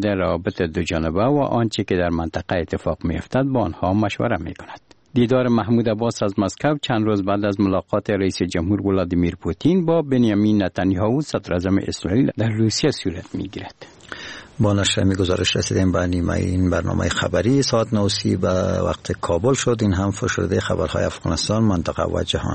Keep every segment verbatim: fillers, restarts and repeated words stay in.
مورد روابط دو جانبه و آنچه که در منطقه اتفاق می‌افتد با آنها مشوره می‌کند. دیدار محمود عباس از مسکو چند روز بعد از ملاقات رئیس جمهور ولادیمیر پوتین با بنیامین نتانیاهو صدر اعظم اسرائیل در روسیه صورت می‌گیرد. با نشر می گزارش رسیدیم به نیمه این برنامه خبری ساعت نه و سی به وقت کابل شد. این هم فشرده خبرهای افغانستان، منطقه و جهان.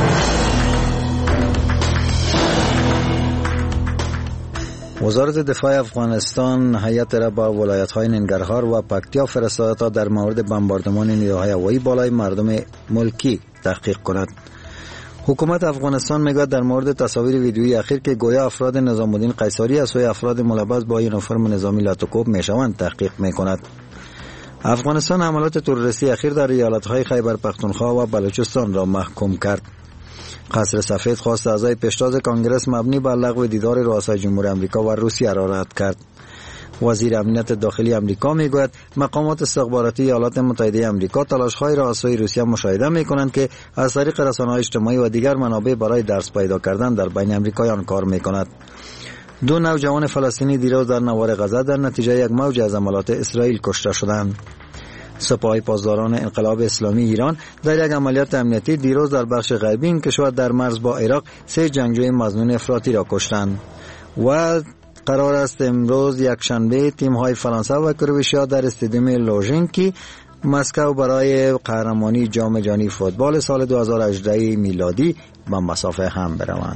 وزارت دفاع افغانستان هیئت را با ولایت‌های ننگرهار و پکتیا فرستاده تا در مورد بمباردمان نیروهای هوایی بالای مردم ملکی تحقیق کند. حکومت افغانستان میگوید در مورد تصاویر ویدیویی اخیر که گویا افراد نظام الدین قیصری از سوی افراد ملبس با یونیفرم نظامی لاتوکوب میشوند تحقیق میکند. افغانستان حملات تروریستی اخیر در ایالت‌های خیبر پختونخوا و بلوچستان را محکوم کرد. قصر سفید خواست اعضای پیشتاز کانگرس مبنی بر لغو دیدار رؤسای جمهور آمریکا و روسیه را رد کرد. وزیر امنیت داخلی آمریکا میگوید مقامات استخباراتی ایالات متحده آمریکا تلاش‌های را از سوی روسیه مشاهده می‌کنند که از طریق رسانه‌های اجتماعی و دیگر منابع برای درس پیدا کردن در بین آمریکایان کار می‌کند. دو نوجوان فلسطینی دیروز در نوار غزه در نتیجه یک موج از حملات اسرائیل کشته شدند. سپاه پاسداران انقلاب اسلامی ایران در یک عملیات امنیتی دیروز در بخش غربی این کشور در مرز با عراق سه جنگجوی مظنون افراطی را کشتند و قرار است امروز یک شنبه تیم‌های فرانسه و کرواتیا در استادیوم لوژنکی مسکو برای قهرمانی جام جهانی فوتبال سال دو هزار و هجده میلادی به مسافه هم بروند.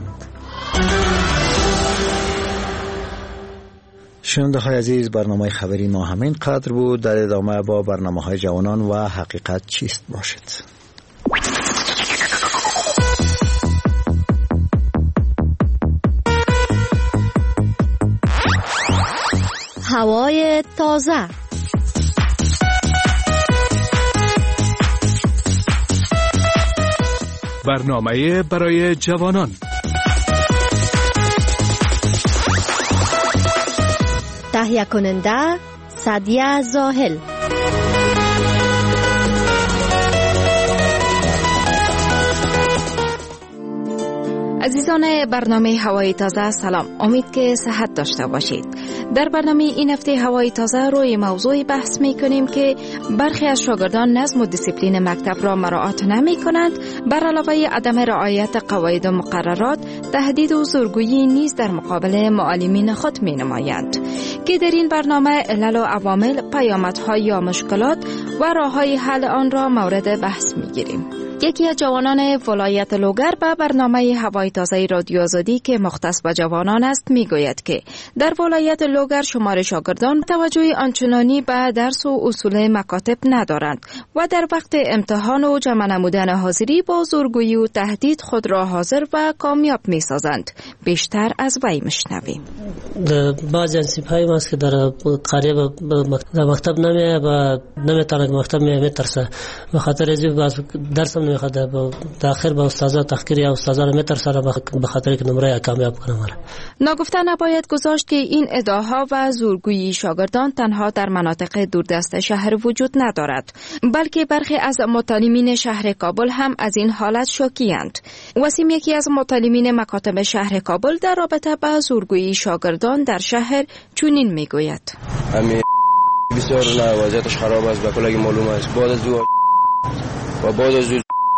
شنونده های عزیز، برنامه خبری ما همین قدر بود. در ادامه با برنامه های جوانان و حقیقت چیست باشید. هوای تازه، برنامه برای جوانان. تهیه کننده سعدیه زاهل. عزیزان برنامه هوای تازه، سلام. امید که صحت داشته باشید. در برنامه این هفته هوای تازه روی موضوعی بحث می کنیم که برخی از شاگردان نظم و دیسیپلین مکتب را مراعات نمی کنند. بر علاوه عدم رعایت قواعد و مقررات، تهدید و زورگویی نیز در مقابل معلمین خود می نمایند که در این برنامه علل و عوامل، پیامدها یا مشکلات و راههای حل آن را مورد بحث می گیریم. یکی از جوانان ولایت لوگر به برنامه هوای تازه رادیو آزادی که مختص به جوانان است میگوید که در ولایت لوگر شمار شاگردان توجه آنچنانی به درس و اصول مکاتب ندارند و در وقت امتحان و جمع نمودن حاضری با زورگویی و تهدید خود را حاضر و کامیاب می سازند. بیشتر از وی میشنویم. بعضی از سپاهی ماست که در قریه در مکتب نمیه و نمیتونه که مکتب میترسه، به خاطر از درس نمیخواد داخل با استادا تحقیر یا استادا رو میترسه به خاطر که نمره کامیاب کنه. ناگفته نباید گذاشت که این ادعاها و زورگویی شاگردان تنها در مناطق دوردست شهر وجود ندارد، بلکه برخی از متعلمین شهر کابل هم از این حالت شوکی‌اند. وسیم، یکی از متعلمین مکاتب شهر کابل، در رابطه با زورگویی شاگردان در شهر چنین میگوید: همین بسیار نه وضعیتش خراب است، به کلی معلوم است. بعد از دو و بعد از دو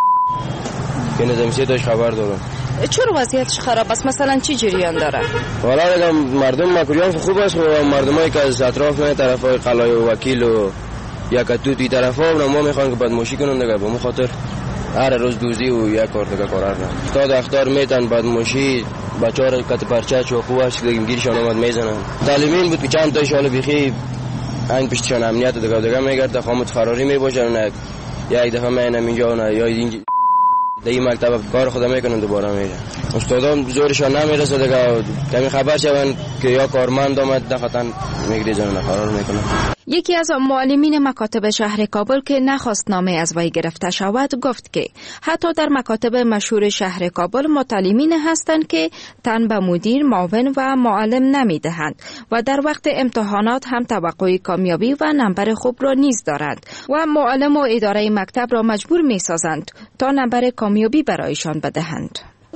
که نظامی داشت خبر دارم. چرا وضعیتش خراب است؟ مثلا چی جریان داره؟ والا دیگه مردم مکریان خوب است و مردمایی که از اطراف نه طرفای قلای و وکیل و یک توتی طرفا ما میخوان که بدموشی کنن دیگه، به اون خاطر هر روز دوزی و یک کار دیگه کار نه. استاد اختار میتن بدموشی بچه‌ها کت پرچه چوخوش دیگه گیرشان اومد میزنن. تعلیمین بود که چند تا شال بیخی این پشتشان امنیت دیگه دیگه میگرد خاموش فراری میباشن نه یک دفعه میانم اینجا نه یا اینجا در این مکتب کار خدا میکنن دوباره میره. استادان زورشان نمیرسه دیگه، کمی خبر شون که یا کارمند آمد دفتن میگریزن و فرار میکنن. یکی از معلمین مکاتب شهر کابل که نخواست نامه از وی گرفته شود گفت که حتی در مکاتب مشهور شهر کابل معلمین هستند که تن به مدیر، معاون و معلم نمیدهند و در وقت امتحانات هم توقع کامیابی و نمبر خوب را نیز دارند و معلم و اداره مکتب را مجبور میسازند تا نمبر کامیابی برایشان بدهند.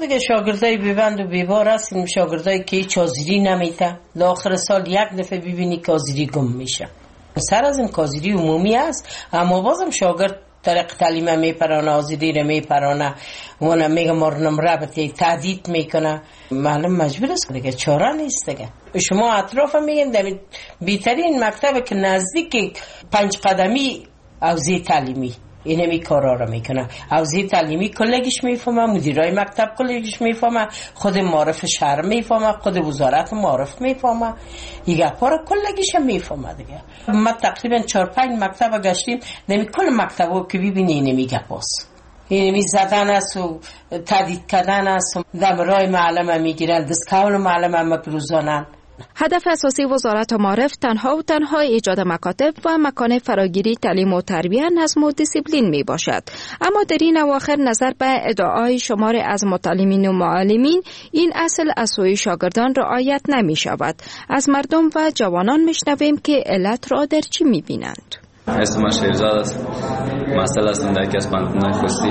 دیگه شاگردای بیبند و بیبار هستیم، شاگردایی که هیچ حاضری نمیته، آخر سال یک دفعه ببینی که حاضری گم میشه. سر از این حاضری عمومی است، اما بازم شاگرد طریق تعلیم میپرانه، حاضری رو میپرانه، اون میگه مارنم رابطه تهدید میکنه، معلم مجبور است دیگه، چاره نیست دیگه. شما اطراف میگین در بیترین مکتب که نزدیک پنج قدمی حوزه تعلیمی اینمی کارا رو میکنه، حوزه تعلیمی کلگیش میفهمه، مدیرای مکتب کلگیش میفهمه، خود معارف شهر میفهمه، خود وزارت معارف میفهمه، این گپا رو کلگیش میفهمه دیگه. ما تقریبا چهار پنج مکتب گشتیم، نمی کل مکتبو که ببینی اینمی گپاست، اینمی زدن است و تهدید کردن است، دمرای معلم میگیرن، دستکول معلم مگروزانن. هدف اساسی وزارت معارف تنها و تنها ایجاد مکاتب و مکان فراگیری تعلیم و تربیت، نظم و دیسیپلین می باشد. اما در این اواخر نظر به ادعای شمار از متعلمین و معلمین این اصل از سوی شاگردان رعایت نمی شود. از مردم و جوانان میشنویم که علت را در چی می بینند. اسم من شیرزاد است، مسئله است در یکی از پانتونهای خوستی.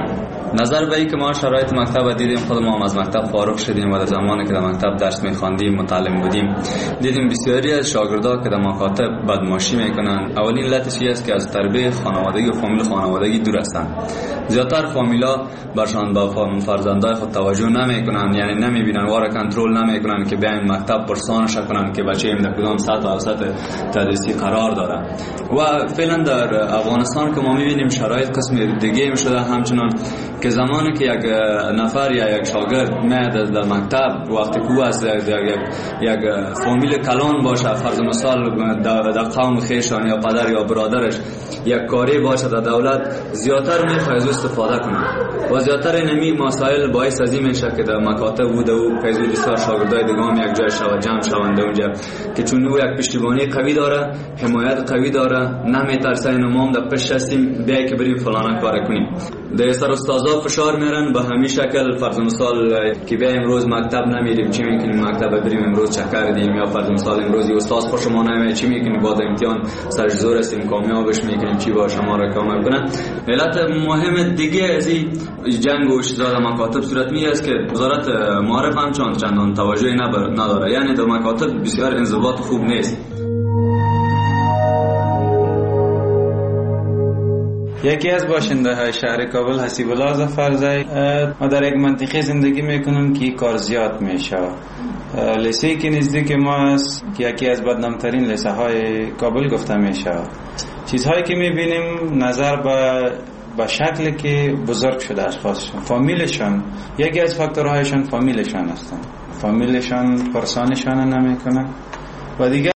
نظر به این که ما شرایط مکتب دیدیم، خود ما هم از مکتب فارغ شدیم و در زمانی که در مکتب درس می‌خواندیم متعلم بودیم، دیدیم بسیاری از شاگردان که در مکاتب بدمعاشی میکنن. اولین علتش است که از تربیت خانوادگی و فامیل خانوادگی دور هستند. زیادتر فامیلا برشان با فرزندای خود توجه نمیکنن، یعنی نمیبینن، واره کنترل نمیکنن که بیاین مکتب پرسانش کنن که بچه ایم در کدام سطح و سطح تدریسی قرار داره. و فعلا در افغانستان که ما میبینیم شرایط قسم دیگه می شده، همچنان که زمانی که یک نفر یا یک شاگرد میاد در مکتب، وقتی که از یک یک فامیل کلان باشه، فرض مثال در قوم خیشان یا پدر یا برادرش یک کاری باشه در دولت، زیادتر میخواد از استفاده کنه و زیادتر اینمی مسائل باعث از این میشه که در مکاتب بوده و پیزو بسیار شاگردای دیگه هم یک جای شو جمع شوند اونجا، که چون او یک پشتیبانی قوی داره، حمایت قوی داره، نمیترسه اینو ما هم در پشت هستیم بیای که بریم فلان کار کنیم. در سر استادا فشار میرن به همین شکل، فرض مثال که بیا امروز مکتب نمیریم، چی میکنیم مکتب بریم امروز چکر دیم، یا فرض مثال امروز استاد خوش ما نمیاد، چی میکنیم بعد امتحان سر زور هستیم کامیابش میکنیم، چی با شما را کامیاب کنن. علت مهم دیگه از این جنگ و اشتزاد مکاتب صورت می است که وزارت معارف هم چند چندان توجهی نداره، یعنی در مکاتب بسیار انضباط خوب نیست. یکی از باشنده های شهر کابل حسیب الله ظفرزی، ما در یک منطقه زندگی میکنم که کار زیاد میشه. لیسه که نزدیک ما است که یکی از بدنامترین لیسه های کابل گفته میشه. چیزهایی که میبینیم نظر به به شکلی که بزرگ شده اشخاصشون، فامیلشان، یکی از فاکتورهایشان فامیلشان هستن، فامیلشان پرسانشان نمیکنن و دیگه